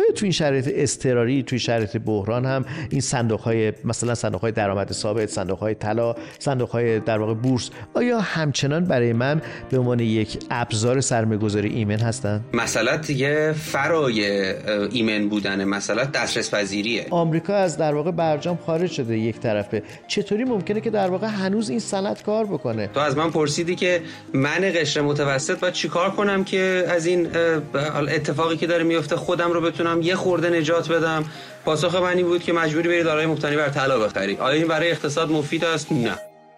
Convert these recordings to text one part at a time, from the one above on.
تو این شرایط اضطراری، توی شرایط بحران هم این صندوق‌های مثلا صندوق‌های درآمد ثابت، صندوق‌های طلا، صندوق‌های در واقع بورس آیا همچنان برای من به عنوان یک ابزار سرمایه‌گذاری ایمن هستن؟ مسئله دیگه فرای ایمن بودن، مسئله دسترس پذیریه. آمریکا از در واقع برجام خارج شده یک طرفه، چطوری ممکنه که در واقع هنوز این سند کار بکنه؟ تو از من پرسیدی که من قشر متوسط باید چیکار کنم که از این اتفاقی که داره میفته خودم رو بتونم یه خورده نجات بدم. پاسخ من بود که مجبوری بری دارایی مبتنی بر طلا بخری. آیا این برای اقتصاد مفید است؟ نه.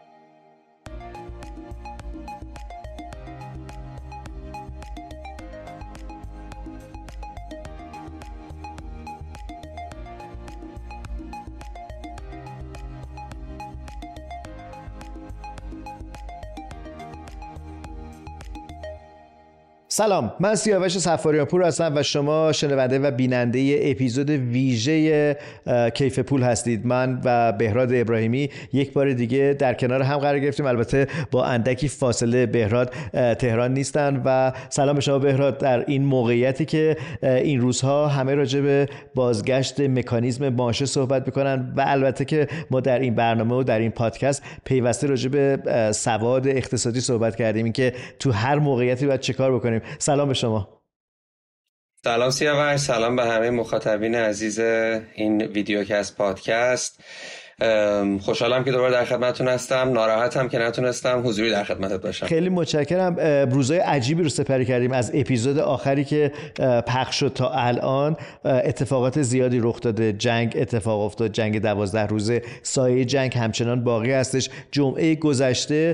سلام، من سیاوش صفاریان پور هستم و شما شنونده و بیننده اپیزود ویژه کیف پول هستید. من و بهراد ابراهیمی یک بار دیگه در کنار هم قرار گرفتیم، البته با اندکی فاصله. بهراد تهران نیستن و سلام به شما بهراد، در این موقعیتی که این روزها همه راجع به بازگشت مکانیزم ماشه صحبت میکنن و البته که ما در این برنامه و در این پادکست پیوسته راجع به سواد اقتصادی صحبت کردیم، این که تو هر موقعیتی باید چه کار بکنیم. سلام به شما. سلام سیاوش، سلام به همه مخاطبین عزیز این ویدیوکست پادکست. خوشحالم که دوباره در خدمتتون هستم. ناراحتم که نتونستم حضوری در خدمتت باشم. خیلی متشکرم. روزهای عجیبی رو سپری کردیم از اپیزود آخری که پخش شد تا الان. اتفاقات زیادی رخ داده، جنگ اتفاق افتاد، جنگ 12 روزه، سایه جنگ همچنان باقی هستش. جمعه گذشته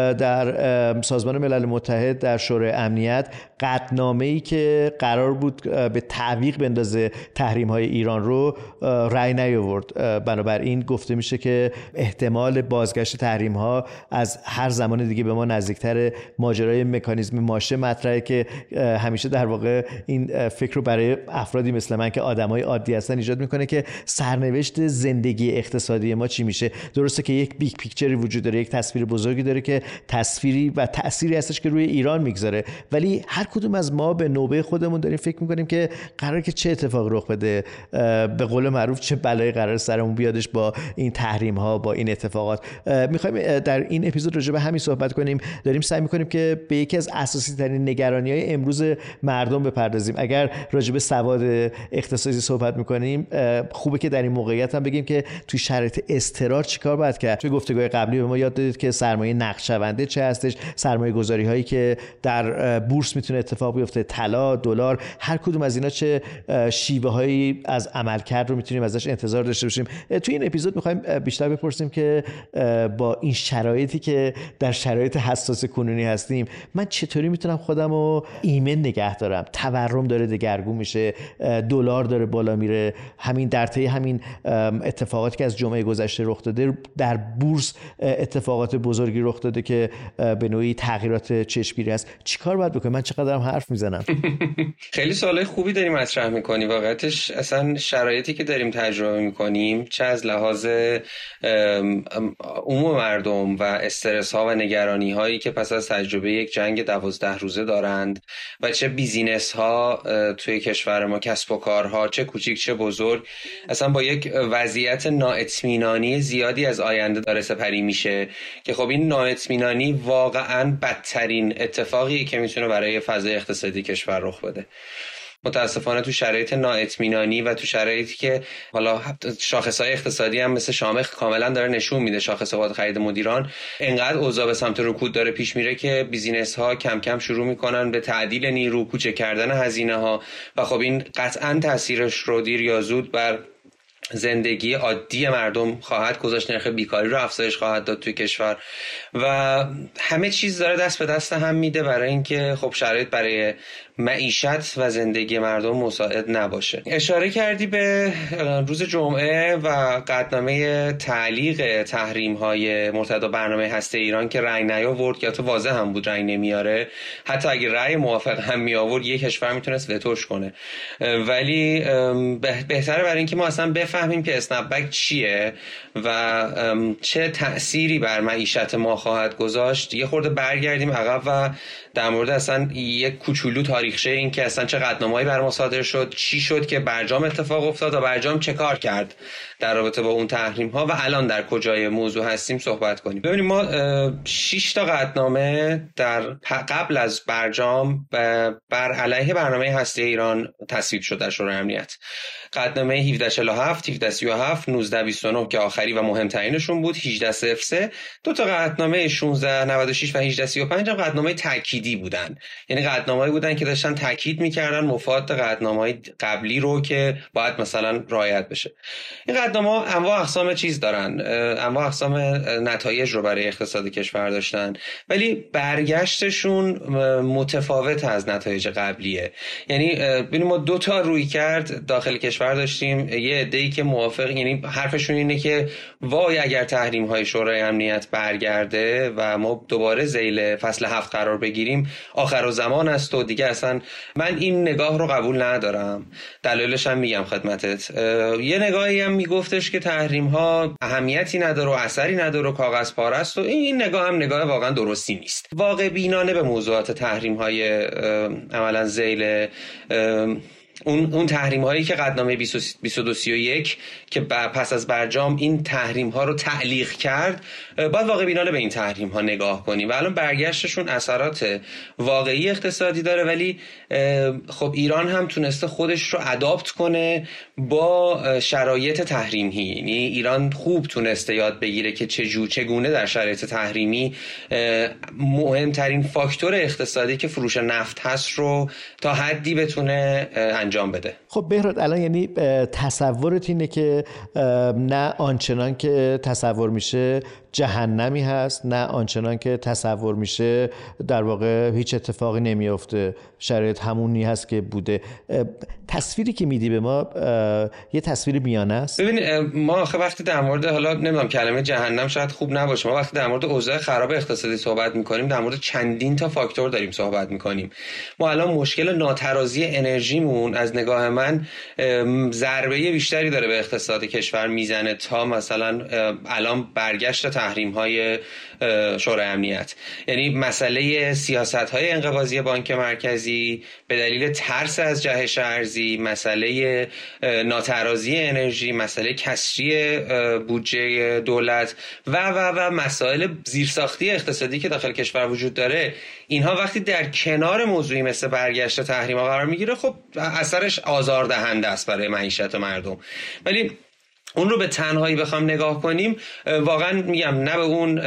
در سازمان ملل متحد در شورای امنیت قطعنامه‌ای که قرار بود به تعویق بندازه تحریم‌های ایران رو رأی نیاورد. بنابراین گفته میشه که احتمال بازگشت تحریم ها از هر زمان دیگه به ما نزدیکتر. ماجرای مکانیزم ماشه مطرحه که همیشه در واقع این فکر رو برای افرادی مثل من که آدمای عادی هستن ایجاد میکنه که سرنوشت زندگی اقتصادی ما چی میشه. درسته که یک بیگ پیکچری وجود داره، یک تصویر بزرگی داره که تصویری و تأثیری هستش که روی ایران میگذاره، ولی هر کدوم از ما به نوبه خودمون داریم فکر میکنیم که قراره که چه اتفاق رخ بده، به قول معروف چه بلایی قرار سرمون بیادش با این تحریم ها، با این اتفاقات. میخوایم در این اپیزود راجع به همین صحبت کنیم. داریم سعی میکنیم که به یکی از اساسی ترین نگرانی های امروز مردم بپردازیم. اگر راجع به سواد اقتصادی صحبت میکنیم، خوبه که در این موقعیت هم بگیم که توی شرایط اضطرار چیکار باید کرد. توی گفتگوهای قبلی به ما یاد دادید که سرمایه نقدشونده چه هستش، سرمایه گذاری هایی که در بورس میتونه اتفاق بیفته، طلا، دلار، هر کدوم از اینا چه شیوه هایی از عملکرد رو میتونیم ازش انتظار داشته باشیم. توی این اپیزود میخوایم بیشتر بپرسیم که با این شرایطی که در شرایط حساس کنونی هستیم، من چطوری میتونم خودم رو ایمن نگه دارم. تورم داره دگرگون میشه، دلار داره بالا میره. همین در طی همین اتفاقاتی که از جمعه گذشته رخ داده، در بورس اتفاقات بزرگی رخ داده که به نوعی تغییرات چشمگیری است. چیکار باید بکنم؟ من چقدرم حرف میزنم. خیلی سوالای خوبی داری مطرح میکنی. واقعیتش اصلا شرایطی که داریم تجربه میکنیم، چه از لحاظ عموم مردم و استرس ها و نگرانی هایی که پس از تجربه یک جنگ 12 روزه دارند و چه بیزینس ها توی کشور ما، کسب و کارها چه کوچیک چه بزرگ، اصلا با یک وضعیت نااطمینانی زیادی از آینده داره سپری میشه که خب این نااطمینانی واقعا بدترین اتفاقیه که میتونه برای فضای اقتصادی کشور رخ بده. متاسفانه تو شرایط نااطمینانی و تو شرایطی که حالا شاخص‌های اقتصادی هم مثل شامخ کاملا داره نشون میده، شاخص بازار خرید مدیران، انقدر اوضاع به سمت رکود داره پیش میره که بیزینس‌ها کم کم شروع میکنن به تعدیل نیرو، کوچک کردن هزینه‌ها و خب این قطعاً تاثیرش رو دیر یا زود بر زندگی عادی مردم خواهد گذاشت، نرخ بیکاری رو افزایش خواهد داد توی کشور و همه چیز داره دست به دست هم میده برای اینکه خب شرایط برای معیشت و زندگی مردم مساعد نباشه. اشاره کردی به روز جمعه و قطعنامه تعلیق تحریم‌های مرتبط با برنامه هسته ایران که رأی نیاورد، که تو واضح هم بود رأی نمیاره. حتی اگه رأی موافق هم می آورد یک کشور میتونست وتوش کنه. ولی بهتره برای اینکه ما اصلا بفهمیم که اسنپ بک چیه و چه تأثیری بر معیشت ما خواهد گذاشت، یه خورده برگردیم عقب و در مورد اصلا یک کوچولو تاریخچه این که اصلا چه قطعنامه‌ای بر ما صادر شد، چی شد که برجام اتفاق افتاد و برجام چه کار کرد در رابطه با اون تحریم ها و الان در کجای موضوع هستیم صحبت کنیم. ببینیم ما 6 تا قطعنامه در قبل از برجام بر علیه برنامه هسته ایران تصویب شد در شورای امنیت. قطعنامه 1747، 1737، 1929 که آخری و مهمترینشون بود، 1803. دو تا قطعنامه 1696 و 1835 هم قطعنامه تأکیدی بودن، یعنی قطعنامه‌ای بودن که داشتن تاکید می‌کردن مفاد قطعنامه‌های قبلی رو که باید مثلا رعایت بشه. این قطعنامه‌ها انواع اقسام چیز دارن، انواع اقسام نتایج رو برای اقتصاد کشور داشتن، ولی برگشتشون متفاوت از نتایج قبلیه. یعنی ببینیم ما دو تا رویکرد داخل کشور داشتیم، یه عده‌ای که موافق، یعنی حرفشون اینه که وای اگر تحریم‌های شورای امنیت برگرده و ما دوباره ذیل فصل 7 قرار بگیریم آخرالزمان است و دیگه اصلا من این نگاه رو قبول ندارم. دلایلش هم میگم خدمتت. یه نگاهی هم میگفتش که تحریم‌ها اهمیتی نداره و اثری نداره و کاغذ پاره است و این نگاه هم نگاه واقعا درستی نیست. واقع بینانه به موضوعات تحریم‌های عملاً ذیل اون تحریم هایی که قطعنامه 2231 که پس از برجام این تحریم ها رو تعلیق کرد، باید واقع بینانه به این تحریم ها نگاه کنیم و الان برگشتشون اثرات واقعی اقتصادی داره، ولی خب ایران هم تونسته خودش رو ادابت کنه با شرایط تحریمی. یعنی ایران خوب تونسته یاد بگیره که چگونه در شرایط تحریمی مهمترین فاکتور اقتصادی که فروش نفت هست رو تا حدی بتونه انجام بده. خب بهراد الان یعنی تصورت اینه که نه آنچنان که تصور میشه جهنمی هست، نه آنچنان که تصور میشه در واقع هیچ اتفاقی نمیافته، شرایط همونی هست که بوده. تصویری که میدی به ما یه تصویر میانه است. ببین ما آخه وقتی در مورد، حالا نمیدونم کلمه جهنم شاید خوب نباشه، ما وقتی در مورد اوضاع خراب اقتصادی صحبت میکنیم در مورد چندین تا فاکتور داریم صحبت میکنیم. ما الان مشکل ناترازی انرژیمون از نگاه من ضربه بیشتری داره به اقتصاد کشور میزنه تا مثلا الان برگشت تحریم‌های شورای امنیت. یعنی مسئله سیاست‌های انقباضی بانک مرکزی به دلیل ترس از جهش ارزی، مسئله ناترازی انرژی، مسئله کسری بودجه دولت و مسائل زیرساختی اقتصادی که داخل کشور وجود داره، اینها وقتی در کنار موضوعی مثل برگشت تحریم‌ها قرار میگیره خب اثرش آزاردهنده است برای معیشت مردم. ولی اون رو به تنهایی بخوام نگاه کنیم واقعا میگم نه به اون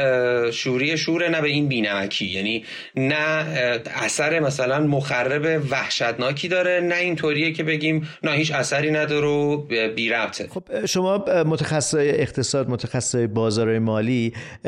شوره نه به این بینمکی، یعنی نه اثر مثلا مخرب وحشتناکی داره، نه اینطوریه که بگیم نه هیچ اثری نداره و بی ربطه. خب شما متخصصای اقتصاد، متخصصای بازارهای مالی،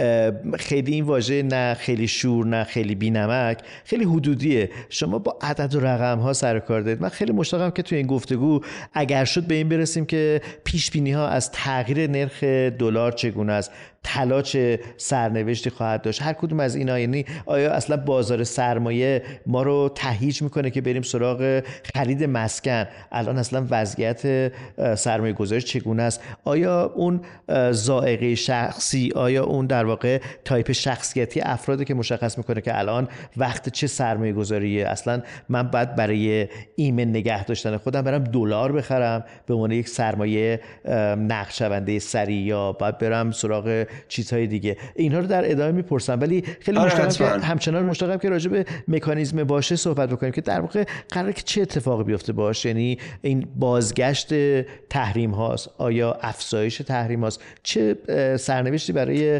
خیلی این واژه نه خیلی شور نه خیلی بینمک خیلی حدودیه، شما با عدد و رقم ها سر کار دارید. من خیلی مشتاقم که توی این گفتگو اگر شد به این برسیم که پیش بینی ها از تغییر نرخ دلار چگونه است، طلا چه سرنوشتی خواهد داشت، هر کدوم از اینا، یعنی آیا اصلا بازار سرمایه ما رو تهییج میکنه که بریم سراغ خرید مسکن، الان اصلا وضعیت سرمایه گذاری چگونه است، آیا اون ذائقه شخصی، آیا اون در واقع تایپ شخصیتی افرادی که مشخص میکنه که الان وقت چه سرمایه گذاریه، اصلا من باید برای ایمن نگه داشتن خودم برم دلار بخرم به عنوان یک سرمایه نقد شونده سریع، یا باید برم سراغ چیزهای دیگه. اینها رو در ادامه میپرسم، ولی خیلی مشتاقم که همچنان مشتاقم که راجع به مکانیزم باشه صحبت بکنیم که در واقع قراره که چه اتفاقی بیفته باشه. یعنی این بازگشت تحریم هاست، آیا افزایش تحریم هاست، چه سرنوشتی برای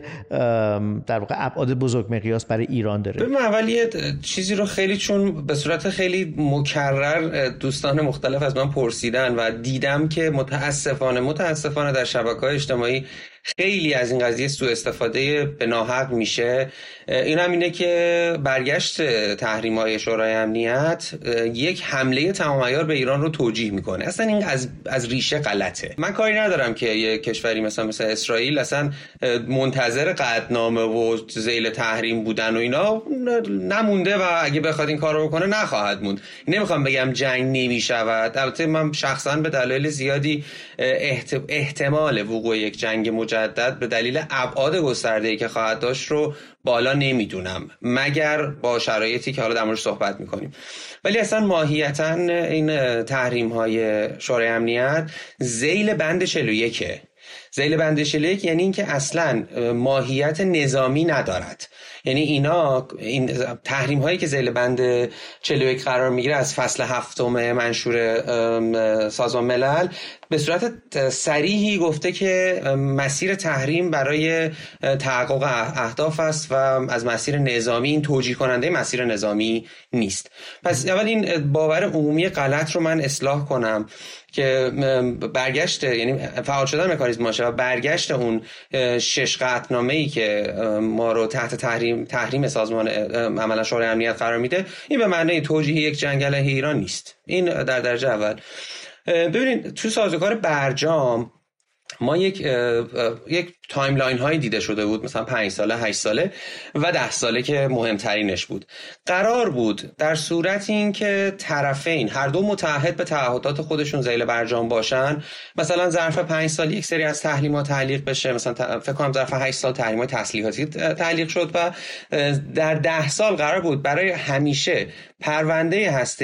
در واقع ابعاد بزرگ مقیاس برای ایران داره؟ من اول یه چیزی رو خیلی، چون به صورت خیلی مکرر دوستان مختلف از من پرسیدن و دیدم که متاسفانه در شبکه‌های اجتماعی خیلی از این قضیه سوء استفاده به ناحق میشه. این هم اینه که برگشت تحریم‌های شورای امنیت یک حمله تمام عیار به ایران رو توجیه میکنه. اصلا این از ریشه غلطه. من کاری ندارم که یک کشوری مثل اسرائیل اصلا منتظر قطعنامه و ذیل تحریم بودن و اینا نمونده و اگه بخواد این کارو بکنه نخواهد موند. نمیخوام بگم جنگ نمیشود. البته من شخصا به دلایل زیادی احتمال وقوع یک جنگ مجدد مجدد به دلیل ابعاد گسترده‌ای که خواهد داشت رو بالا نمیدونم، مگر با شرایطی که حالا در موردش صحبت میکنیم. ولی اصلا ماهیتاً این تحریم‌های شورای امنیت ذیل بند 41. ذیل بند 41 یعنی این که اصلا ماهیت نظامی ندارد. یعنی این تحریم هایی که ذیل بند 41 قرار میگیره از فصل 7 منشور سازمان ملل به صورت صریحی گفته که مسیر تحریم برای تحقق اهداف است و از مسیر نظامی این توجیه کننده مسیر نظامی نیست. پس اول این باور عمومی غلط رو من اصلاح کنم که برگشت، یعنی فعال شدن مکانیزم ماشه و برگشت اون 6 قطعنامه‌ای که ما رو تحت تحریم سازمان عملا شورای امنیت قرار میده، این به معنی توجیه یک جنگ علیه ایران نیست. این در درجه اول. ببینید تو سازوکار برجام ما یک تایملاین هایی دیده شده بود، مثلا 5 ساله، 8 ساله و 10 ساله که مهمترینش بود. قرار بود در صورت این که طرفین هر دو متعهد به تعهدات خودشون ذیل برجام باشن، مثلا ظرف 5 سال یک سری از تحریمات تعلیق بشه، مثلا فکر کنم ظرف 8 سال تحریمات تسلیحاتی تعلیق شد و در 10 سال قرار بود برای همیشه پرونده هسته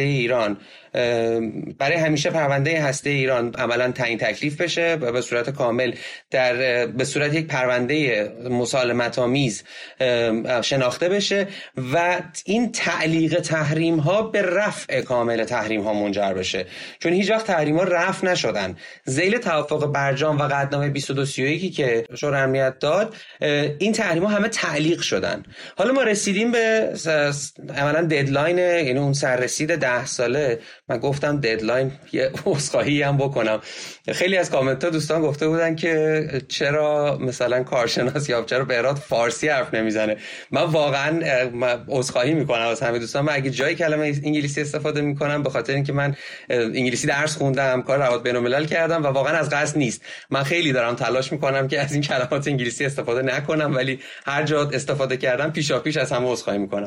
ایران عملاً تعیین تکلیف بشه و به صورت کامل به صورت یک پرونده مسالمت آمیز شناخته بشه و این تعلیق تحریم ها به رفع کامل تحریم ها منجر بشه، چون هیچ وقت تحریم ها رفع نشدن. ذیل توافق برجام و قطعنامه 2231 که شورای امنیت داد، این تحریم ها همه تعلیق شدن. حالا ما رسیدیم به عملاً ددلاین، یعنی اون سررسید 10 ساله. من گفتم ددلاین یه عذرخواهی هم بکنم. خیلی از کامنت ها دوستان گفته بودن که چرا مثلا کارشناس یا چرا بهراد فارسی حرف نمیزنه. من واقعا عذرخواهی میکنم از همه دوستان. من اگه جای کلمه انگلیسی استفاده میکنم به خاطر اینکه من انگلیسی درس خوندم، کار روابط بین‌الملل کردم و واقعا از قصد نیست. من خیلی دارم تلاش میکنم که از این کلمات انگلیسی استفاده نکنم، ولی هر جا استفاده کردم پیشاپیش از همه عذرخواهی میکنم.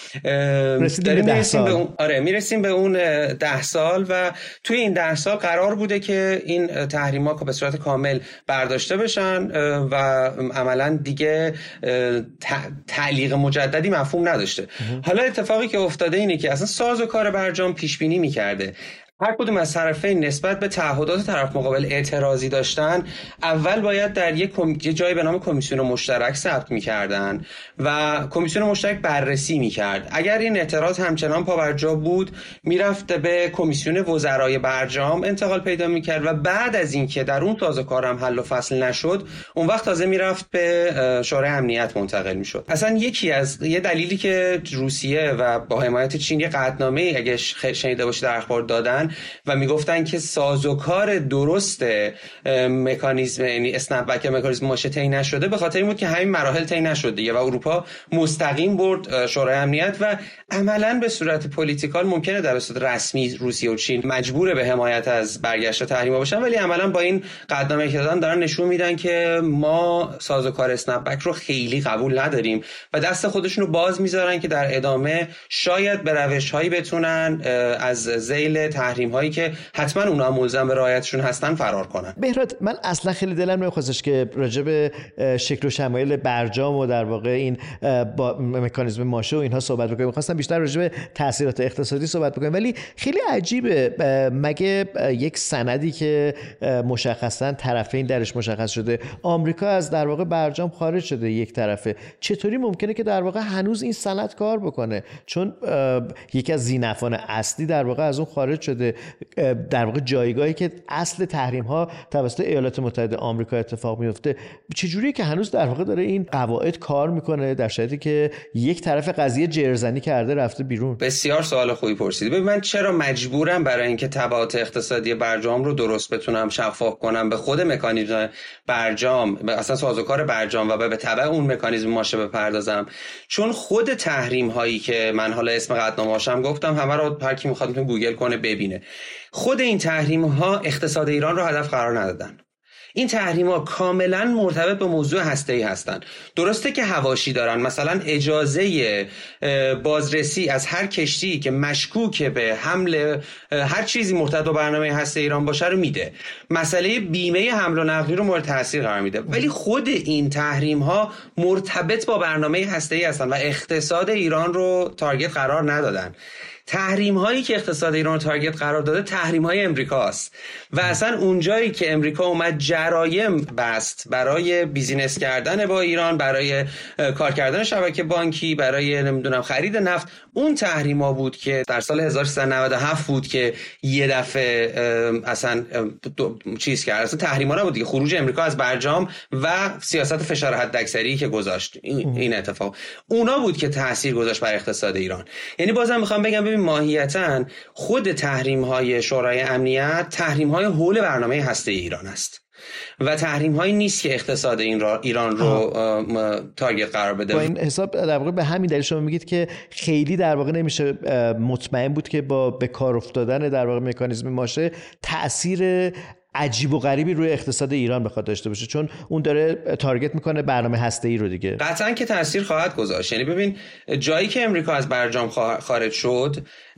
میرسیم به اون 10 سال و توی این 10 سال قرار بوده که این تحریم‌ها به صورت کامل برداشته بشن و عملاً دیگه تعلیق مجددی مفهوم نداشته. حالا اتفاقی که افتاده اینه که اصلا سازوکار برجام پیش بینی می‌کرده هر کدوم از طرفین نسبت به تعهدات طرف مقابل اعتراضی داشتن، اول باید در یک جایی به نام کمیسیون مشترک ثبت می‌کردن و کمیسیون مشترک بررسی می‌کرد. اگر این اعتراض همچنان پابرجا بود، میرفت به کمیسیون وزرای برجام انتقال پیدا می‌کرد و بعد از اینکه در اون سازوکار هم حل و فصل نشد، اون وقت تازه میرفت به شورای امنیت منتقل می‌شد. اصلا یه دلیلی که روسیه و با حمایت چین یه قطعنامه اگه شنیده باشید در اخبار دادن و میگفتن که سازوکار درست مکانیزم، یعنی اسنپ بک مکانیزم ماشه طی نشده، به خاطر این بود که همین مراحل طی نشد دیگه و اروپا مستقیم برد شورای امنیت و عملاً به صورت پولیتیکال ممکنه در صورت رسمی روسیه و چین مجبور به حمایت از برگشت تحریم‌ها باشن، ولی عملاً با این قدم‌هایی که دارن نشون میدن که ما سازوکار اسنپ بک رو خیلی قبول نداریم و دست خودشون رو باز میذارن که در ادامه شاید به روش‌هایی بتونن از ذیل تحریم هایی که حتما اونا ملزم به رعایتشون هستن فرار کنن. بهراد، من اصلا خیلی دلم نمیخواستش که راجع به شکل و شمایل برجام و در واقع این با مکانیزم ماشه و اینها صحبت بکنیم. میخواستم بیشتر راجع به تاثیرات اقتصادی صحبت بکنیم، ولی خیلی عجیبه مگه یک سندی که مشخصا طرفین درش مشخص شده، آمریکا از در واقع برجام خارج شده یک طرفه، چطوری ممکنه که در واقع هنوز این سند کار بکنه؟ چون یکی از ذینفعان اصلی در واقع از اون خارج شده، در واقع جایگاهی که اصل تحریم ها توسط ایالات متحده آمریکا اتفاق میفته. چجوریه که هنوز در واقع داره این قواعد کار میکنه در شرایطی که یک طرف قضیه جرزنی کرده رفته بیرون؟ بسیار سوال خوبی پرسیدی. ببین، من چرا مجبورم برای اینکه تبعات اقتصادی برجام رو درست بتونم شفاف کنم به خود مکانیزم برجام، اصلا سازوکار برجام و به تبع اون مکانیزم ماشه بپردازم؟ چون خود تحریم هایی که من حالا اسم قطعنامه‌هاشم گفتم، همه رو هر کی میخواد میتونه گوگل کنه ببینه. خود این تحریم ها اقتصاد ایران رو هدف قرار ندادن. این تحریم‌ها کاملا مرتبط به موضوع هسته‌ای هستن. درسته که حواشی دارن، مثلا اجازه بازرسی از هر کشتی که مشکوک به حمل هر چیزی مرتبط با برنامه هسته ایران باشه رو میده، مسئله بیمه حمل و نقلی رو مورد تاثیر قرار میده، ولی خود این تحریم‌ها مرتبط با برنامه هسته‌ای هستن و اقتصاد ایران رو تارگت قرار ندادن. تحریم هایی که اقتصاد ایران رو تارگت قرار داده تحریم های امریکاست و اصلا اونجایی که امریکا اومد جرایم بست برای بیزینس کردن با ایران، برای کار کردن شبکه بانکی، برای نمیدونم خرید نفت، اون تحریم ها بود که در سال 1397 بود که یه دفعه اصلا چیز کرد. اصلا تحریم ها نبود دیگه، خروج امریکا از برجام و سیاست فشار حداکثری که گذاشت این اتفاق، اونا بود که تاثیر گذاشت بر اقتصاد ایران. یعنی بازم میخوام بگم ببین ماهیتاً خود تحریم‌های شورای امنیت تحریم‌های حول برنامه هسته ایران است و تحریم‌هایی نیست که اقتصاد ایران رو تارگت قرار بده. با این حساب در واقع به همین دلیل شما میگید که خیلی در واقع نمیشه مطمئن بود که با به کار افتادن در واقع مکانیزم ماشه تأثیر عجیب و غریبی روی اقتصاد ایران بخواد داشته باشه، چون اون داره تارگت میکنه برنامه هسته‌ای رو دیگه. قطعاً که تاثیر خواهد گذاشت. یعنی ببین جایی که امریکا از برجام خارج شد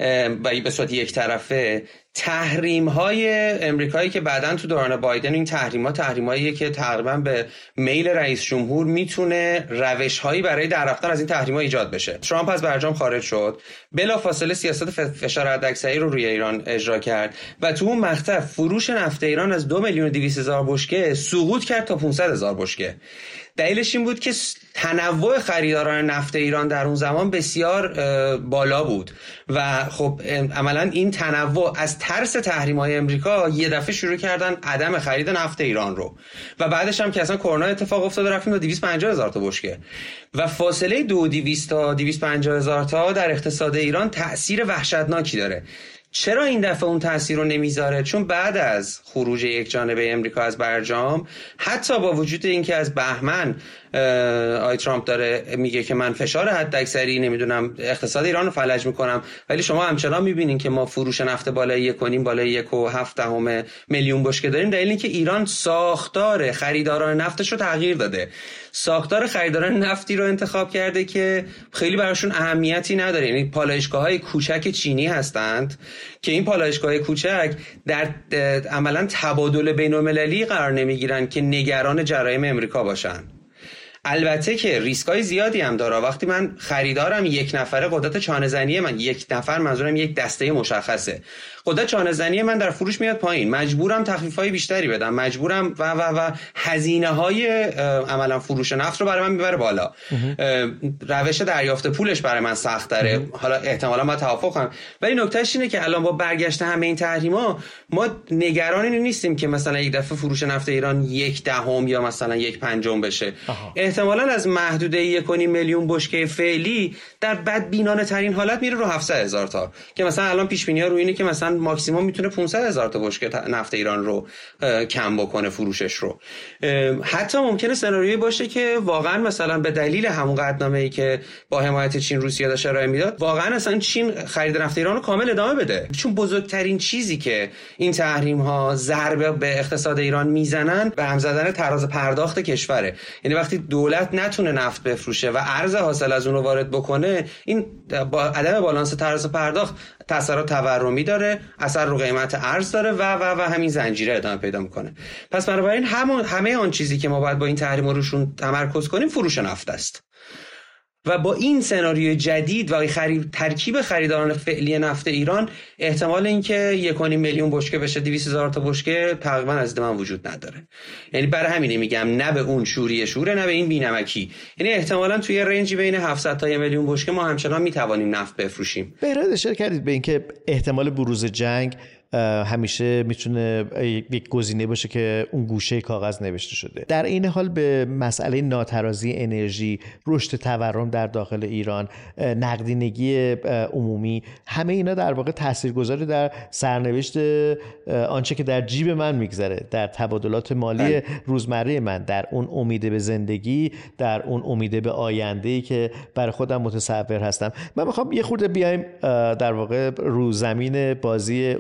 و به صورت یک طرفه، تحریم‌های امریکایی که بعداً تو دوران بایدن، این تحریم‌هاییه که تقریباً به میل رئیس جمهور میتونه روش‌هایی برای در رفتن از این تحریم‌ها ایجاد بشه. ترامپ از برجام خارج شد، بلافاصله سیاست فشار حداکثری رو روی ایران اجرا کرد و تو اون مقطع فروش نفت ایران از 2,200,000 بشکه سقوط کرد تا 500,000 بشکه. دلیلش این بود که تنوع خریداران نفت ایران در اون زمان بسیار بالا بود و خب عملاً این تنوع از ترس تحریم‌های امریکا یه دفعه شروع کردن عدم خرید نفت ایران رو و بعدش هم که اصلا کرونا اتفاق افتاد رفتیم تا 250,000 تا بشکه و فاصله 200 تا 250,000 تا در اقتصاد ایران تأثیر وحشتناکی داره. چرا این دفعه اون تأثیر رو نمیذاره؟ چون بعد از خروج یک جانبه امریکا از برجام، حتی با وجود اینکه از بهمن آقای ترامپ داره میگه که من فشار حداکثری نمیدونم اقتصاد ایران رو فلج میکنم، ولی شما همچنان میبینین که ما فروش نفت بالای 1.5 بالای 1.7 میلیون بشکه داریم. دلیل این که ایران ساختار خریداران نفتش رو تغییر داده، ساختار خریداران نفتی رو انتخاب کرده که خیلی براشون اهمیتی نداره. یعنی پالایشگاه‌های کوچک چینی هستند که این پالایشگاه‌های کوچک در عملاً تبادل بین‌المللی قرار نمیگیرن که نگران جرایم امریکا باشن. البته که ریسکای زیادی هم داره. وقتی من خریدارم یک نفره، قدرت چانه‌زنی من یک نفر، منظورم یک دسته مشخصه، قدرت چانه‌زنی من در فروش میاد پایین، مجبورم تخفیف‌های بیشتری بدم، مجبورم و هزینه‌های عملاً فروش نفت رو برای من میبره بالا. روش دریافت پولش برای من سخت‌تره. حالا احتمالاً ما توافق هم، ولی نکتهش اینه که الان با برگشت همه این تحریم‌ها ما نگران این نیستیم که مثلا یک دفعه فروش نفت ایران 1/10 یا مثلا 1/5 بشه. احتمالاً از محدوده 1.5 میلیون بشکه فعلی در بدبینانه ترین حالت میره رو 700,000 تا، که مثلا الان پیش بینی‌ها رو اینه که مثلا ماکسیمم میتونه 500,000 تا بشکه نفت ایران رو کم بکنه فروشش رو. حتی ممکنه سناریویی باشه که واقعا مثلا به دلیل همون قطعنامه‌ای که با حمایت چین روسیه داشت ارائه میداد، واقعا اصلا چین خرید نفت ایران رو کامل ادامه بده. چون بزرگترین چیزی که این تحریم‌ها ضربه به اقتصاد ایران میزنن به هم زدن تراز پرداخت کشوره. یعنی وقتی دولت نتونه نفت بفروشه و ارز حاصل از اون رو وارد بکنه، این با عدم بالانس تراز پرداخت تاثیرات تورمی داره، اثر رو قیمت ارز داره و همین زنجیره ادامه پیدا میکنه. پس بنابراین همه آن چیزی که ما باید با این تحریم روشون تمرکز کنیم فروش نفت است. و با این سناریوی جدید و ترکیب خریداران فعلی نفت ایران، احتمال اینکه 1.5 میلیون بشکه بشه 200,000 تا بشکه تقریبا از من وجود نداره. یعنی برای همینه میگم نه به اون شوره نه به این بی‌نمکی. یعنی احتمالاً توی رنجی بین 700 تا 1 میلیون بشکه ما همچنان میتوانیم نفت بفروشیم. به ارائه اشاره کردید به اینکه احتمال بروز جنگ همیشه میتونه یک گزینه باشه که اون گوشه کاغذ نوشته شده. در این حال به مسئله ناترازی انرژی، رشد تورم در داخل ایران، نقدینگی عمومی، همه اینا در واقع تاثیرگذاری در سرنوشت آنچه که در جیب من میگذره، در تبادلات مالی روزمره من، در اون امید به زندگی، در اون امید به آینده‌ای که برای خودم متصور هستم. من میخوام یه خورده بیایم در واقع رو زمین بازی عموم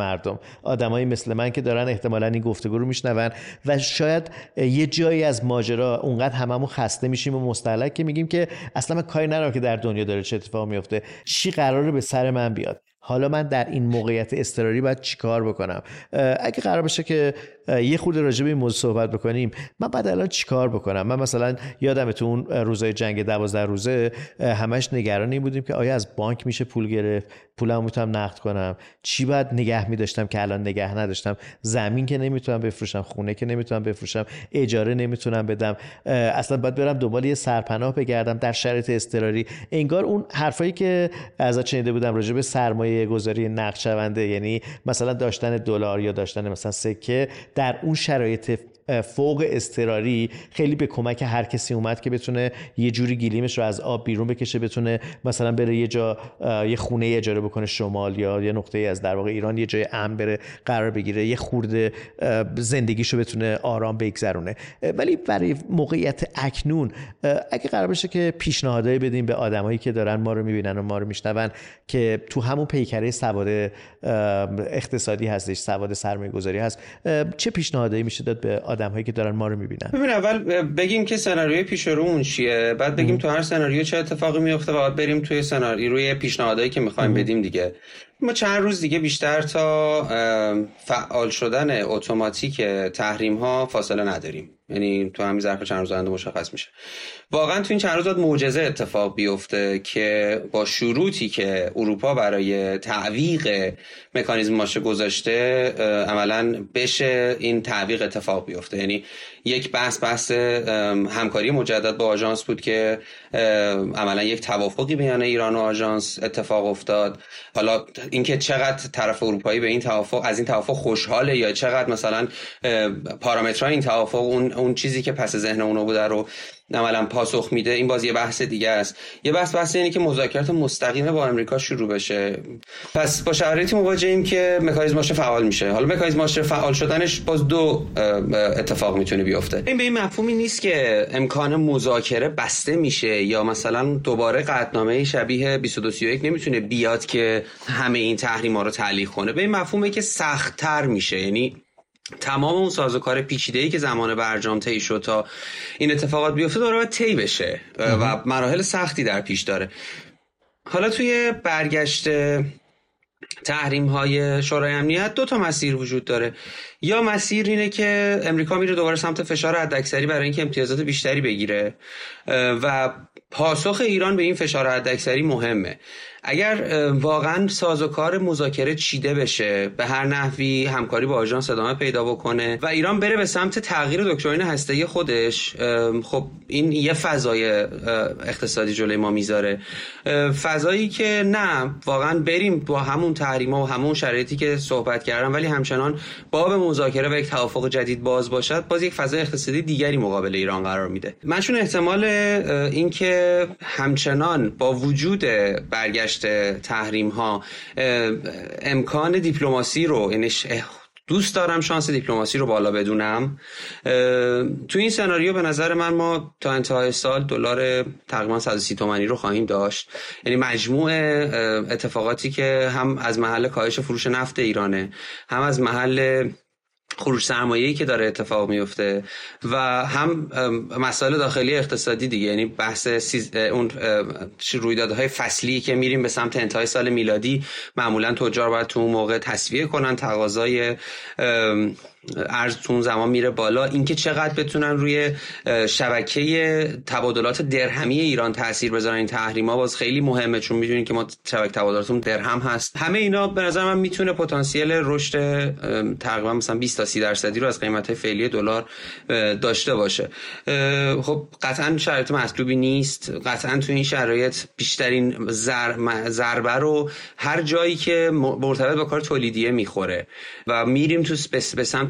مردم، آدمایی مثل من که دارن احتمالاً این گفتگو رو میشنون و شاید یه جایی از ماجرا اونقدر هممون خسته میشیم و مستهلک که میگیم که اصلا من کاری ندارم که در دنیا داره چه اتفاقی میفته، چی قراره به سر من بیاد، حالا من در این موقعیت اضطراری باید چیکار بکنم؟ اگه قرار باشه که یه خورده راجع به این موضوع صحبت بکنیم، من بعد الان چیکار بکنم؟ من مثلا یادم تو اون روزای جنگ 12 روزه همش نگران این بودیم که آیا از بانک میشه پول گرفت، پولمو میتونم نقد کنم، چی باید نگه می‌داشتم که الان نگه نداشتم، زمین که نمیتونم بفروشم، خونه که نمیتونم بفروشم، اجاره نمیتونم بدم، اصلا باید برم دنبال یه سرپناه بگردم در شرایط اضطراری. انگار اون حرفایی که ازت شنیده بودم راجع به سرمایه گذاری نقدشونده، یعنی مثلا داشتن دلار یا داشتن مثلا سکه در اون شرایط فوق اضطراری خیلی به کمک هر کسی اومد که بتونه یه جوری گلیمش رو از آب بیرون بکشه، بتونه مثلا بره یه جا یه خونه اجاره بکنه شمال یا یه نقطه‌ای از در واقع ایران یه جای امن بره قرار بگیره، یه خورده زندگیشو بتونه آرام بگذرونه. ولی برای موقعیت اکنون اگه قرار باشه که پیشنهادایی بدیم به آدمایی که دارن ما رو میبینن و ما رو میشنون که تو همون پیکره سواد اقتصادی هستش، سواد سرمایه‌گذاری هست، چه پیشنهادایی میشه داد به آدم‌هایی که دارن ما رو می‌بینن؟ ببین اول بگیم که سناریوی پیش رومون چیه، بعد بگیم تو هر سناریو چه اتفاقی میفته و بعد بریم توی سناریوی پیشنهادایی که می‌خوایم بدیم دیگه. ما چند روز دیگه بیشتر تا فعال شدن اتوماتیک تحریم‌ها فاصله نداریم. یعنی تو همین ظرف چند روز آینده مشخص میشه. واقعا تو این چند روز معجزه اتفاق بیفته که با شروطی که اروپا برای تعویق مکانیزم ماشه گذاشته عملاً بشه این تعویق اتفاق بیفته. یعنی یک بحث همکاری مجدد با آژانس بود که عملاً یک توافقی بین ایران و آژانس اتفاق افتاد. حالا اینکه چقدر طرف اروپایی به این توافق از این توافق خوشحاله یا چقدر مثلا پارامترهای این توافق اون چیزی که پس ذهن اونو بوده رو عملاً پاسخ میده، این باز یه بحث دیگه است. یه بحث اینه که مذاکرات مستقیم با آمریکا شروع بشه. پس با شرایطی مواجهیم که مکانیزم ماشه فعال میشه. حالا مکانیزم ماشه فعال شدنش باز دو اتفاق میتونه بیفته. این به این مفهومی نیست که امکان مذاکره بسته میشه یا مثلا دوباره قطعنامه شبیه 2231 نمیتونه بیاد که همه این تحریم‌ها رو تعلیق کنه. به این مفهومه که سخت‌تر میشه. یعنی تمام اون سازوکار پیچیده‌ای که زمان برجام طی شد تا این اتفاقات بیفته دوباره باید طی بشه و مراحل سختی در پیش داره. حالا توی برگشت تحریم‌های شورای امنیت دو تا مسیر وجود داره. یا مسیر اینه که امریکا میره دوباره سمت فشار حداکثری برای اینکه امتیازات بیشتری بگیره و پاسخ ایران به این فشار حداکثری مهمه. اگر واقعا سازوکار مذاکره چیده بشه، به هر نحوی همکاری با آژانس ادامه پیدا بکنه و ایران بره به سمت تغییر دکترین هسته‌ای خودش، خب این یه فضای اقتصادی جلوی ما میذاره، فضایی که نه واقعا بریم با همون تحریم‌ها و همون شرایطی که صحبت کردم ولی همچنان باب مذاکره و یک توافق جدید باز باشد، باز یک فضای اقتصادی دیگری مقابل ایران قرار میده. منشون احتمال این که همچنان با وجود برگشت تحریم ها امکان دیپلماسی رو، یعنی دوست دارم شانس دیپلماسی رو بالا بدونم، تو این سناریو به نظر من ما تا انتهای سال دلار تقریبا 130 تومانی رو خواهیم داشت. یعنی مجموع اتفاقاتی که هم از محل کاهش فروش نفت ایرانه، هم از محل خروج سرمایه‌ای که داره اتفاق میفته و هم مسائل داخلی اقتصادی دیگه، یعنی بحث اون رویدادهای فصلی که میریم به سمت انتهای سال میلادی، معمولا تجار باید تو اون موقع تسویه کنن، تقاضای ارز تو اون زمان میره بالا. اینکه چقدر بتونن روی شبکه تبادلات درهمی ایران تاثیر بذارن این تحریما باز خیلی مهمه، چون میدونین که ما شبکه تبادلاتمون درهم هست. همه اینا به نظر من میتونه پتانسیل رشد تقریبا مثلا 20 تا 30% رو از قیمت فعلی دلار داشته باشه. خب قطعا شرایط مطلوبی نیست، قطعا تو این شرایط بیشترین ضربه رو هر جایی که مرتبط با کار تولیدیه میخوره و میریم تو به سمت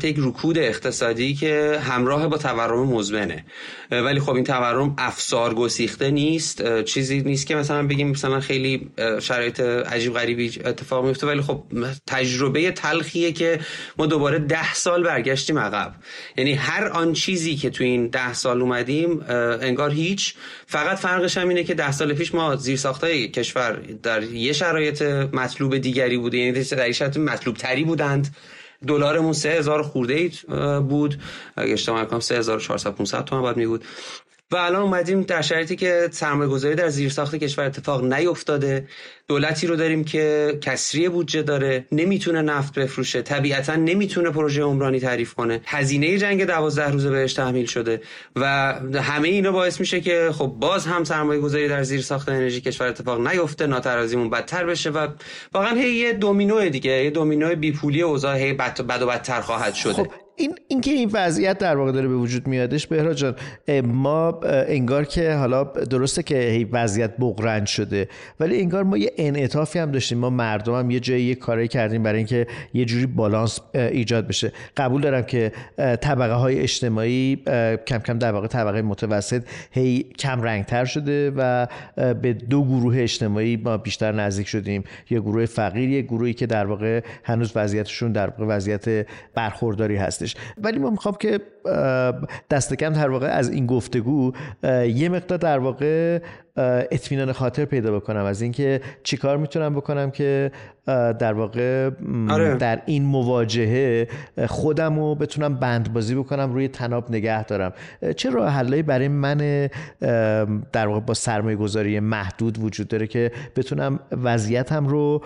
یک رکود اقتصادی که همراه با تورم مزمنه. ولی خب این تورم افسار گسیخته نیست، چیزی نیست که مثلا بگیم مثلا خیلی شرایط عجیب غریبی اتفاق میفته، ولی خب تجربه تلخیه که ما دوباره 10 سال برگشتیم عقب. یعنی هر آن چیزی که تو این 10 سال اومدیم انگار هیچ، فقط فرقش هم اینه که 10 سال پیش ما زیرساختای کشور در یه شرایط مطلوب دیگری بوده، یعنی در شرایط مطلوب تری بودند. دلارمون 3000 خورده بود، اگه اشتباه نکنم 3400 تومان باید می بود. و الان اومدیم در شرایطی که سرمایه‌گذاری در زیرساخت کشور اتفاق نیفتاده. دولتی رو داریم که کسری بودجه داره، نمیتونه نفت بفروشه، طبیعتا نمیتونه پروژه عمرانی تعریف کنه، هزینه جنگ 12 روزه بهش تحمیل شده و همه اینا باعث میشه که خب باز هم سرمایه‌گذاری در زیرساخت انرژی کشور اتفاق نیفته، ناترازیمون بدتر بشه و واقعا یه دومینو دیگه، یه دومینو بیپولی اوضاع بد و بدتر خواهد شده. خب این که این وضعیت در واقع داره به وجود میادش، بهراد جان، ما انگار که حالا درسته که وضعیت بغرنج شده، ولی انگار ما یه انعطافی هم داشتیم، ما مردم هم یه جایی یه کاری کردیم برای اینکه یه جوری بالانس ایجاد بشه. قبول دارم که طبقه های اجتماعی کم کم در واقع طبقه متوسط هی کم رنگتر شده و به دو گروه اجتماعی ما بیشتر نزدیک شدیم، یه گروه فقیر، یه گروهی که در واقع هنوز وضعیتشون در واقع وضعیت برخورداری هست. ولی ما میخوام که دست کم در واقع از این گفتگو یه مقدار در واقع اطمینان خاطر پیدا بکنم از اینکه چیکار میتونم بکنم که در واقع در این مواجهه خودم رو بتونم بندبازی بکنم، روی طناب نگه دارم. چه راه حلایی برای من در واقع با سرمایه گذاری محدود وجود داره که بتونم وضعیتم رو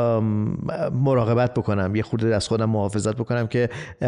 مراقبت بکنم، یه خورده از خودم محافظت بکنم که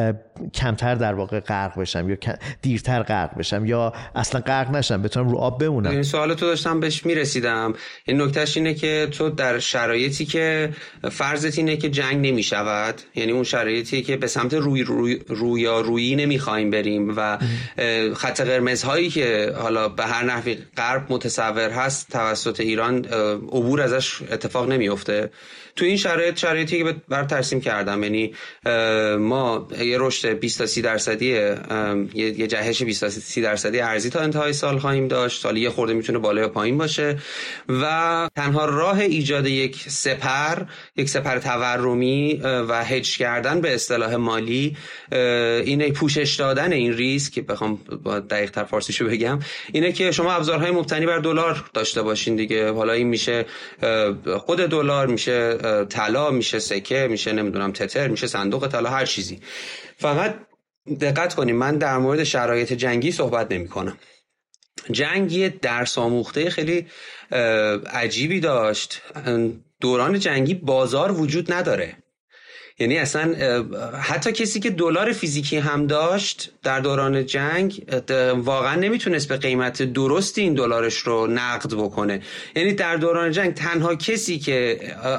کمتر در واقع غرق بشم یا دیرتر غرق بشم یا اصلا غرق نشم، بتونم رو آب بمونم. این سوال تو داشتم بهش میرسیدم. این نکتهش اینه که تو در شرایطی که فرضت اینه که جنگ نمیشود، یعنی اون شرایطی که به سمت رویارویی نمیخوایم بریم و خط قرمزهایی که حالا به هر نحوی غرب متصور هست توسط ایران عبور ازش اتفاق نمیفته. تو این شرایطی که بر ترسیم کردم، یعنی ما یه رشد 20 تا 30% یه جهش 20 تا 30% ارزی تا انتهای سال خواهیم داشت. سالی یه خورده میتونه بالا یا پایین باشه و تنها راه ایجاد یک سپر تورمی و هج کردن به اصطلاح مالی، اینه پوشش دادن این ریسک، که بخوام با دقیق تر فارسیشو بگم، اینه که شما ابزارهای مبتنی بر دلار داشته باشین دیگه. حالا این میشه خود دلار، میشه طلا، میشه سکه، میشه نمیدونم تتر، میشه صندوق طلا، هر چیزی. فقط دقت کنیم، من در مورد شرایط جنگی صحبت نمی کنم. جنگ یه درس آموخته خیلی عجیبی داشت. دوران جنگی بازار وجود نداره، یعنی اصلا حتی کسی که دلار فیزیکی هم داشت در دوران جنگ واقعا نمیتونست به قیمت درستی این دلارش رو نقد بکنه. یعنی در دوران جنگ تنها کسی که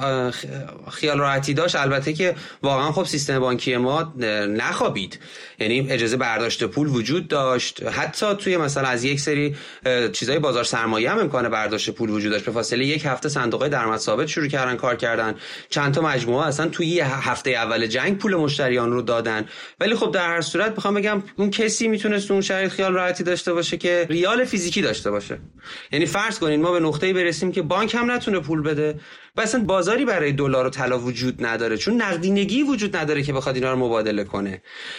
خیال راحتی داشت، البته که واقعا خب سیستم بانکی ما نخوابید، یعنی اجازه برداشت پول وجود داشت، حتی توی مثلا از یک سری چیزای بازار سرمایه هم امکان برداشت پول وجود داشت. به فاصله یک هفته صندوق‌های درآمد ثابت شروع کردن کار کردن، چند تا مجموعه اصلا توی یه هفته اول جنگ پول مشتریان رو دادن. ولی خب در هر صورت میخوام بگم اون کسی میتونست اون شرایط خیال راحتی داشته باشه که ریال فیزیکی داشته باشه. یعنی فرض کنین ما به نقطه‌ای برسیم که بانک هم نتونه پول بده و اصلا بازاری برای دلار و طلا وجود نداره، چون نقدینگی وجود نداره که بخواد اینا رو مبادله کنه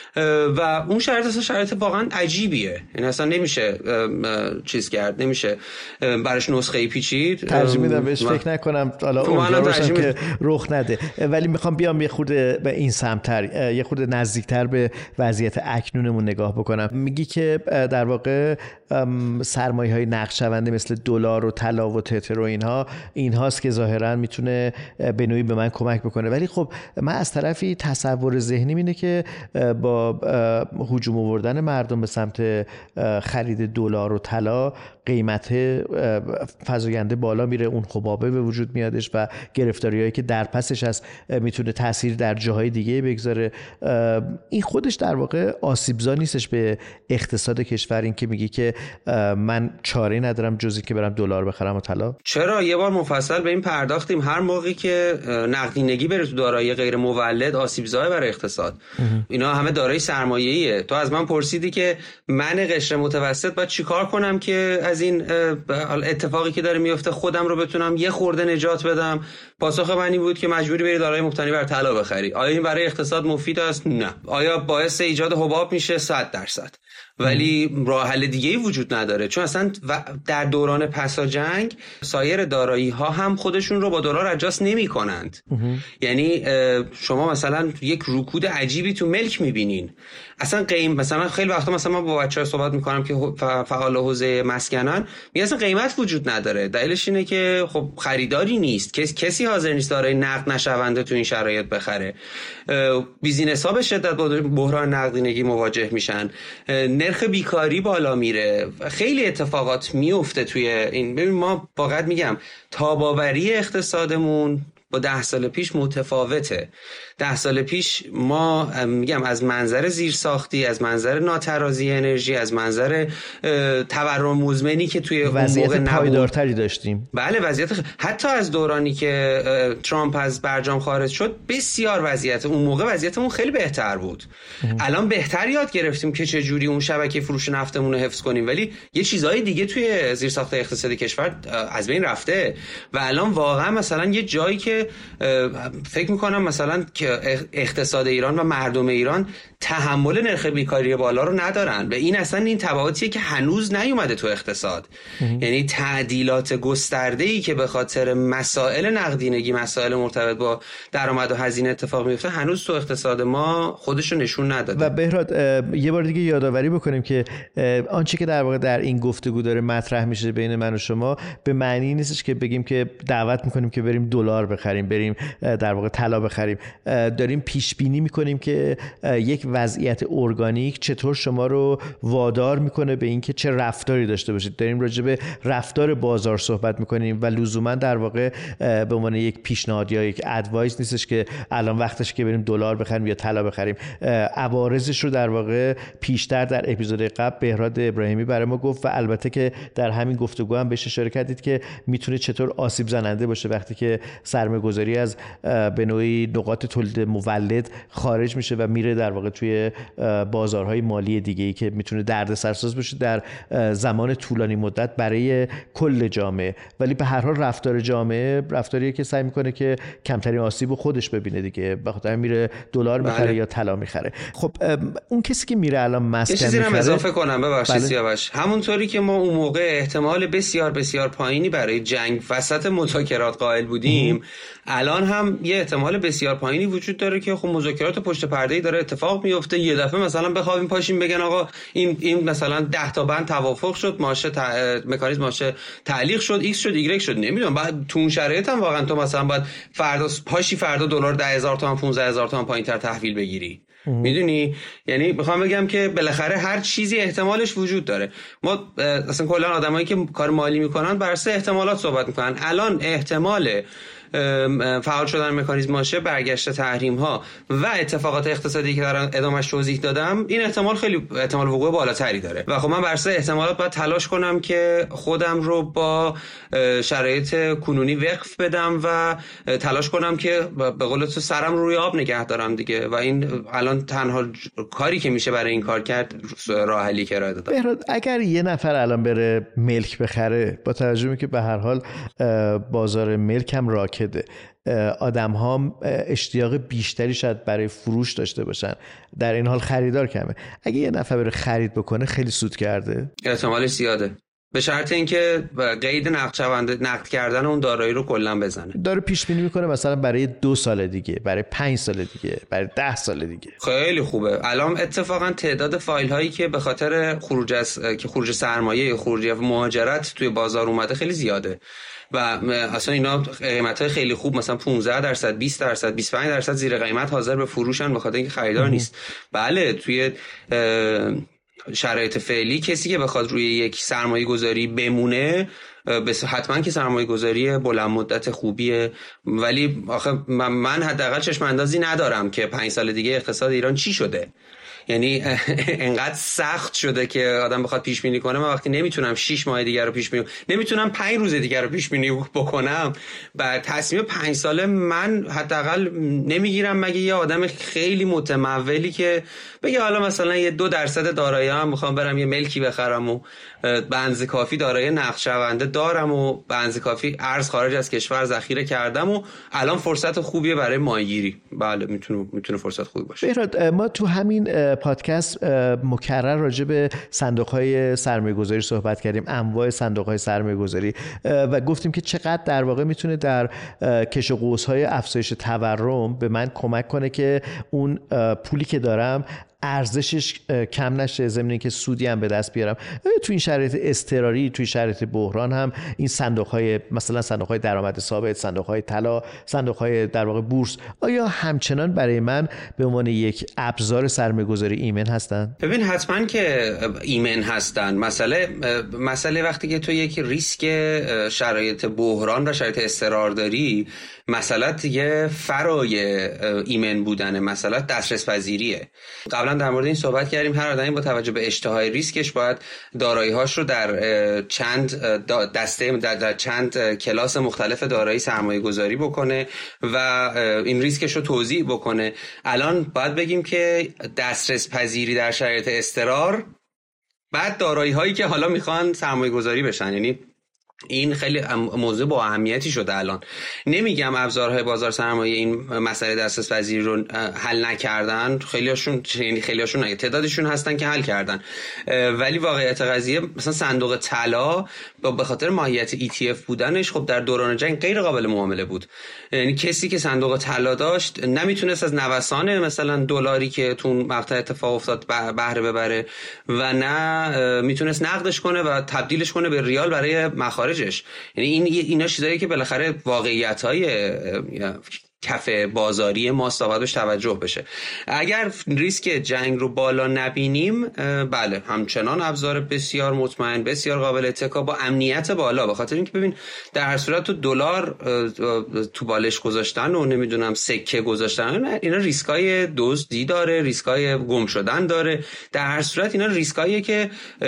و اون شرایط اصلا شرایط واقعا عجیبیه. یعنی اصلا نمیشه چیز کرد، نمیشه براش نسخه پیچید. ترجیح میدم بهش فکر نکنم حالا اونجا روشم که رخ نده، ولی میخوام بیام یه خورده به این سمتر، یه خورده نزدیکتر به وضعیت اکنونمون نگاه بکنم. میگی که در واقع سرمایه‌های نقدشونده مثل دلار و طلا و تتر و اینهاست که ظاهراً میتونه به نوعی به من کمک بکنه. ولی خب من از طرفی تصور ذهنی اینه که با هجوم آوردن مردم به سمت خرید دلار و طلا قیمت فزاینده بالا میره، اون حبابه به وجود میادش و گرفتاریایی که در پسش هست میتونه تاثیر در جاهای دیگه بگذاره. این خودش در واقع آسیبزا نیستش به اقتصاد کشور، این که میگی که من چاره ندارم جز این که برم دلار بخرم و طلا؟ چرا؟ یه بار مفصل به این پرداختیم. گفتیم هر موقعی که نقدینگی بره تو دارایی غیر مولد آسیب‌زا برای اقتصاد. اینا همه دارایی سرمایه‌ایه. تو از من پرسیدی که من قشر متوسط باید چیکار کنم که از این اتفاقی که داره میفته خودم رو بتونم یه خورده نجات بدم. پاسخ من این بود که مجبوری بری دارایی مبتنی بر طلا بخری. آیا این برای اقتصاد مفید است؟ نه. آیا باعث ایجاد حباب میشه؟ 100%. ولی راه حل دیگه‌ای وجود نداره، چون اصلا در دوران پس از جنگ سایر دارایی ها هم خودشون رو با دلار اجاست نمی کنند. یعنی شما مثلا یک رکود عجیبی تو ملک میبینین. اصلا مثلا خیلی وقتا مثلا من با بچه‌ها صحبت میکنم که فعال حوزه مسکنن، میگن اصلا قیمت وجود نداره. دلیلش اینه که خب خریداری نیست، کسی حاضر نیست دارای نقد نشونده تو این شرایط بخره. بیزینس ها به شدت با بحران نقدینگی مواجه میشن، نرخ بیکاری بالا میره، خیلی اتفاقات میفته توی این. ببین ما واقعا میگم تاباوری اقتصادمون با 10 سال پیش متفاوته. 10 سال پیش ما میگم از منظر زیرساختی، از منظر ناترازی انرژی، از منظر تورم مزمنی که توی وضعیت پایدارتری داشتیم. بله وضعیت حتی از دورانی که ترامپ از برجام خارج شد بسیار وضعیت اون موقع وضعیتمون خیلی بهتر بود. الان بهتر یاد گرفتیم که چه جوری اون شبکه فروش نفتمون رو حفظ کنیم، ولی یه چیزای دیگه توی زیرساخت اقتصادی کشور از بین رفته و الان واقعا مثلا یه جایی که فکر میکنم مثلا که اقتصاد ایران و مردم ایران تحمل نرخ بیکاری بالا رو ندارن و این اصلا این تبعاتیه که هنوز نیومده تو اقتصاد. یعنی تعدیلات گسترده‌ای که به خاطر مسائل نقدینگی، مسائل مرتبط با درآمد و هزینه اتفاق میفته هنوز تو اقتصاد ما خودشو نشون نداده. و بهراد یه بار دیگه یادآوری بکنیم که آنچه که در واقع در این گفتگو داره مطرح میشه بین من و شما به معنی نیستش که بگیم که دعوت میکنیم که بریم دلار بخریم، بریم در واقع طلا بخریم. داریم پیش بینی میکنیم که یک وضعیت ارگانیک چطور شما رو وادار میکنه به اینکه چه رفتاری داشته باشید. داریم راجع به رفتار بازار صحبت میکنیم و لزوما در واقع به عنوان یک پیشنهاد یا یک ادوایس نیستش که الان وقتش که بریم دلار بخریم یا طلا بخریم. عوارضش رو در واقع پیشتر در اپیزود قبل بهراد ابراهیمی برای ما گفت و البته که در همین گفتگو هم بهش اشاره کردید که میتونه چطور آسیب زننده باشه وقتی که سرمایه‌گذاری از به نوعی نقاط تولید مولد خارج میشه و میره در واقع توی بازارهای مالی دیگه‌ای که میتونه دردسرساز بشه در زمان طولانی مدت برای کل جامعه. ولی به هر حال رفتار جامعه رفتاریه که سعی میکنه که کمترین آسیب رو خودش ببینه دیگه، بخاطر میره دلار میخره یا طلا میخره. خب اون کسی که میره الان مسکن میخره، یه چیزی اضافه کنم ببخشید سیاوش، همونطوری که ما اون موقع احتمال بسیار بسیار پایینی برای جنگ وسط مذاکرات قائل بودیم، الان هم یه احتمال بسیار پایینی وجود داره که خب مذاکرات پشت پرده‌ای داره اتفاق میفته. یه دفعه مثلا بخوابیم پاشیم بگن آقا این مثلا 10 تا بند توافق شد، ماشه مکانیزم ماشه تعلیق شد، ایکس شد، ایگرگ شد، نمیدونم. بعد تو اون شرایط هم واقعا تو مثلا باید فردا دلار 10,000 تومان 15,000 تومان پایین‌تر تحویل بگیری. میدونی، یعنی میخوام بگم که بالاخره هر چیزی احتمالش وجود داره. ما اصلا کلا آدمایی که کار مالی میکنن بر اساس احتمالات صحبت میکنن. الان احتمال فعال شدن مکانیزم ماشه، برگشت تحریم ها و اتفاقات اقتصادی که دارن ادامهش توضیح دادم، این احتمال خیلی احتمال وقوع بالاتری داره و خب من بر اساس احتمالات باید تلاش کنم که خودم رو با شرایط کنونی وقف بدم و تلاش کنم که به قول تو سرم روی آب نگه دارم دیگه. و این الان تنها کاری که میشه برای این کار کرد راه حلی که ارائه دادم. بهراد اگر یه نفر الان بره ملک بخره، با توجه به که به هر حال بازار ملک هم راکده، آدم ها اشتیاق بیشتری شاید برای فروش داشته باشن، در این حال خریدار کمه، اگه یه نفر بره خرید بکنه خیلی سود کرده؟ احتمالش زیاده، به شرط اینکه قید نقد کردن اون دارایی رو کلا بزنه. داره پیش بینی میکنه مثلا برای 2 سال دیگه، برای 5 سال دیگه، برای 10 سال دیگه. خیلی خوبه. الان اتفاقا تعداد فایل هایی که به خاطر خروج سرمایه، خروج مهاجرت توی بازار اومده خیلی زیاده و اصلا اینا قیمتای خیلی خوب، مثلا 15%، 20%، 25% زیر قیمت حاضر به فروشن به خاطر اینکه خریدار نیست. بله توی شرایط فعلی کسی که بخواد روی یک سرمایه گذاری بمونه حتما که سرمایه گذاری بلند مدت خوبیه، ولی آخه من حداقل چشم اندازی ندارم که 5 سال دیگه اقتصاد ایران چی شده. یعنی انقدر سخت شده که آدم بخواد پیش بینی کنه. من وقتی نمیتونم 6 ماه دیگه رو پیش بینی، نمیتونم 5 روز دیگه رو پیش بینی بکنم، بر تصمیم 5 ساله من حداقل نمیگیرم مگه یه آدم خیلی متمولی که بگه حالا مثلا یه 2% دارایی‌ام میخوام برم یه ملکی بخرم و به اندازه کافی دارایی نقد شونده دارم و به اندازه کافی ارز خارج از کشور ذخیره کردم و الان فرصت خوبیه برای ماهیگیری. بله میتونه فرصت خوبی باشه. بهراد، ما تو همین پادکست مکرر راجع به صندوق‌های سرمایه‌گذاری صحبت کردیم، انواع صندوق‌های سرمایه‌گذاری، و گفتیم که چقدر در واقع میتونه در کش و قوس‌های افزایش تورم به من کمک کنه که اون پولی که دارم ارزشش کم نشه، ضمن اینکه سودی هم به دست بیارم. تو این شرایط اضطراری، توی شرایط بحران هم این صندوق‌های مثلا صندوق‌های درآمد ثابت، صندوق‌های طلا، صندوق‌های در واقع بورس، آیا همچنان برای من به عنوان یک ابزار سرمایه‌گذاری ایمن هستن؟ ببین حتما که ایمن هستن. مسئله وقتی که تو یک ریسک شرایط بحران و شرایط اضطرار داری، مسئله دیگه فرای ایمن بودن، مسئله دسترس پذیریه. قبلا در مورد این صحبت کردیم، هر آدمی با توجه به اشتهای ریسکش باید دارایی‌هاش رو در چند دسته، در چند کلاس مختلف دارایی سرمایه گذاری بکنه و این ریسکش رو توزیع بکنه. الان باید بگیم که دسترس پذیری در شرایط اضطرار، بعد دارایی‌هایی که حالا میخوان سرمایه گذاری بشن، یعنی این خیلی موضوع با اهمیتی شده. الان نمیگم ابزارهای بازار سرمایه این مسئله دسترس پذیری رو حل نکردن، خیلیاشون نه، تعدادشون هستن که حل کردن، ولی واقعیت قضیه مثلا صندوق طلا به خاطر ماهیت ETF بودنش خب در دوران جنگ غیر قابل معامله بود. یعنی کسی که صندوق طلا داشت نمیتونست از نوسان مثلا دلاری که تو مقطع اتفاق افتاد بهره ببره و نه میتونست نقدش کنه و تبدیلش کنه به ریال برای مخارجش. یعنی اینا چیزایی که بالاخره واقعیت‌های کف بازاری ما باید توجه بشه. اگر ریسک جنگ رو بالا نبینیم، بله همچنان ابزار بسیار مطمئن، بسیار قابل اتکا با امنیت بالا، به خاطر اینکه ببین در هر صورت دلار تو بالش گذاشتن و نمیدونم سکه گذاشتن، اینا ریسکای دزدی داره، ریسکای گم شدن داره، در هر صورت اینا ریسکاییه که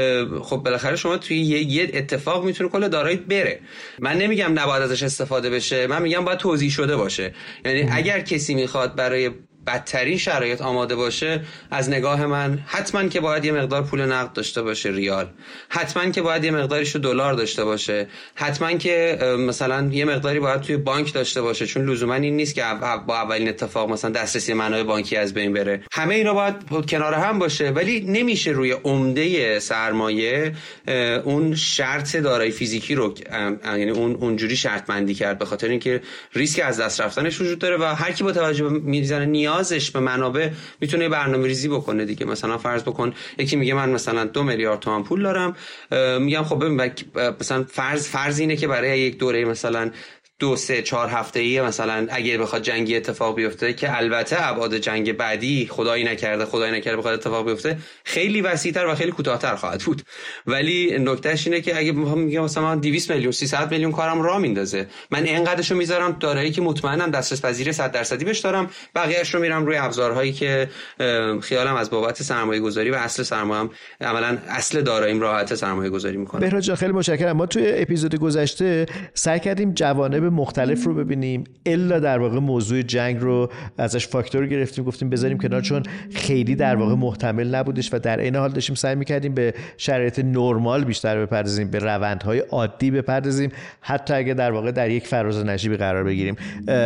خب بالاخره شما توی یه اتفاق میتونه کل داراییت بره. من نمیگم نباید ازش استفاده بشه، من میگم باید توزیع شده باشه. یعنی اگر کسی میخواد برای بدترین شرایط آماده باشه، از نگاه من حتما که باید یه مقدار پول نقد داشته باشه، ریال، حتما که باید یه مقداریشو دلار داشته باشه، حتما که مثلا یه مقداری باید توی بانک داشته باشه، چون لزوما این نیست که با اولین اتفاق مثلا دسترسی منابع بانکی از بین بره. همه اینا باید کنار هم باشه، ولی نمیشه روی عمده سرمایه اون شرط دارایی فیزیکی رو یعنی اونجوری شرط بندی کرد، به خاطر اینکه ریسک از دست رفتنش وجود داره و هر کی با توجه به میزان نیازش به منابع میتونه برنامه‌ریزی بکنه دیگه. مثلا فرض بکن یکی میگه من مثلا 2 میلیارد تومان پول دارم، میگم خب ببین مثلا فرض اینه که برای یک دوره مثلا 2-3-4 هفته‌ای مثلا اگه بخواد جنگی اتفاق بیفته، که البته ابعاد جنگ بعدی خدایی نکرده بخواد اتفاق بیفته خیلی وسیع‌تر و خیلی کوتاه‌تر خواهد بود، ولی نکتهش اینه که اگه میگم مثلا 200 میلیون 300 میلیون کارم راه میندازه، من اینقدرشو میذارم دارایی که مطمئنم دسترس پذیری 100% بهش دارم، بقیه‌اش رو میرم روی ابزارهایی که خیالم از بابت سرمایه‌گذاری و اصل سرمایه‌ام عملاً اصل داراییم راحت سرمایه‌گذاری می‌کنه. بهراد جان خیلی متشکرم. ما توی اپیزود گذشته سعی کردیم جوانب مختلف رو ببینیم، الا در واقع موضوع جنگ رو ازش فاکتور گرفتیم، گفتیم بذاریم کنار چون خیلی در واقع محتمل نبودش و در این حال داشتیم سعی می‌کردیم به شرایط نرمال بیشتر بپردازیم، به روندهای عادی بپردازیم، حتی اگه در واقع در یک فراز نشیبی قرار بگیریم.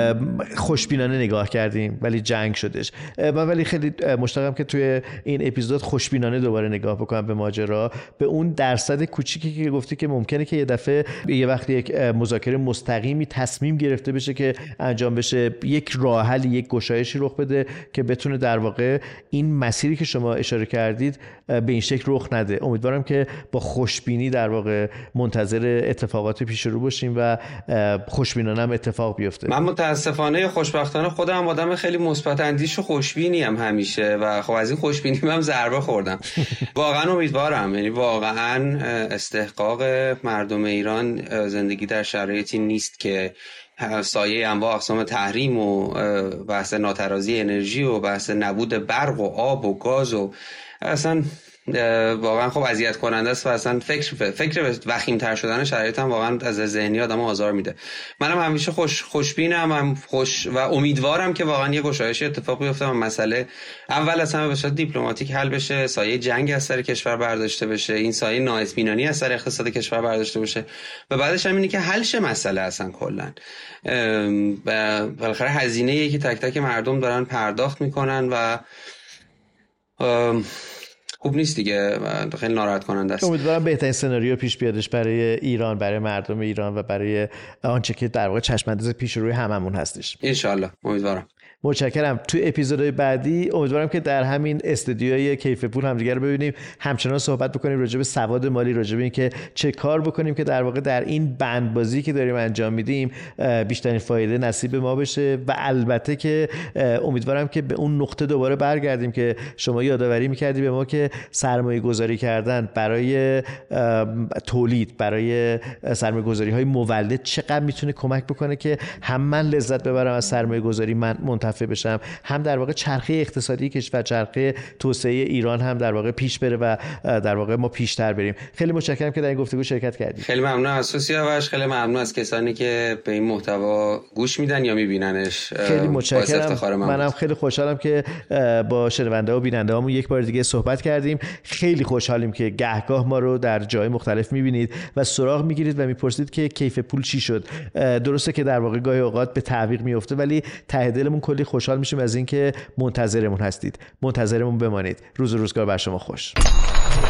خوشبینانه نگاه کردیم ولی جنگ شدش. من ولی خیلی مشتاقم که توی این اپیزود خوشبینانه دوباره نگاه بکنم به ماجرا، به اون درصد کوچیکی که گفتی که ممکنه که یه دفعه یه وقتی یک مذاکره مستقیمی تصمیم گرفته بشه که انجام بشه، یک راه حل، یک گشایشی رخ بده که بتونه در واقع این مسیری که شما اشاره کردید به این شکل رخ نده. امیدوارم که با خوشبینی در واقع منتظر اتفاقات پیش رو باشیم و خوشبینانه هم اتفاق بیفته. من متاسفانه خوشبختانه خودم آدم خیلی مثبت اندیش و خوشبینی هم همیشه و خب از این خوشبینی هم ضربه خوردم. واقعا امیدوارم، یعنی واقعا استحقاق مردم ایران زندگی در شرایطی نیست که سایه انواع اقسام تحریم و بحث ناترازی انرژی و بحث نبود برق و آب و گاز و اصلا واقعا خب اذیت کننده است و اصلا فکر وخیم تر شدن شرایط هم واقعا از ذهنی آدمو آزار میده. منم همیشه خوشبینم و امیدوارم که واقعا یه گشایش اتفاق بیفته و مسئله اول از همه به صورت دیپلماتیک حل بشه، سایه جنگ از سر کشور برداشته بشه، این سایه نااطمینانی از سر اقتصاد کشور برداشته بشه و بعدش هم اینه که حل شه مسئله اصلا کلا. بالاخره هزینه‌ای که تک تک مردم دارن پرداخت میکنن و خوب نیست دیگه، خیلی ناراحت کننده است. امیدوارم بهترین سناریو پیش بیادش برای ایران، برای مردم ایران و برای آنچه که در واقع چشم‌انداز پیش روی هممون هستش. ان شاءالله امیدوارم. متشکرم. تو اپیزودهای بعدی امیدوارم که در همین استودیوی کیف پول همدیگه رو ببینیم، همچنان صحبت بکنیم راجع به سواد مالی، راجع به اینکه چه کار بکنیم که در واقع در این بندبازی که داریم انجام میدیم بیشترین فایده نصیب ما بشه و البته که امیدوارم که به اون نقطه دوباره برگردیم که شما یادآوری می‌کردی به ما که سرمایه گذاری کردن برای تولید، برای سرمایه گذاری‌های مولد چقدر میتونه کمک بکنه که هم من لذت ببرم از سرمایه گذاری، من منتفع بشم، هم در واقع چرخه اقتصادی کشور، چرخه توسعه ایران هم در واقع پیش بره و در واقع ما پیشتر بریم. خیلی متشکرم که در این گفتگو شرکت کردید. خیلی ممنون از سیاوش، خیلی ممنون از کسانی که به این محتوا گوش میدن یا میبیننش. خیلی متشکرم. منم خیلی خوشحالم که با شنونده و بیننده هامون یک بار دیگه صحبت کردیم. خیلی خوشحالیم که گهگاه ما رو در جای مختلف میبینید و سراغ میگیرید و میپرسید که کیف پول چی شد. درسته که در واقع گاهی اوقات به تعویق میفته، ولی ته دلمون کلی خوشحال میشیم از اینکه منتظرمون هستید. منتظرمون بمانید. روز و روزگار بر شما خوش.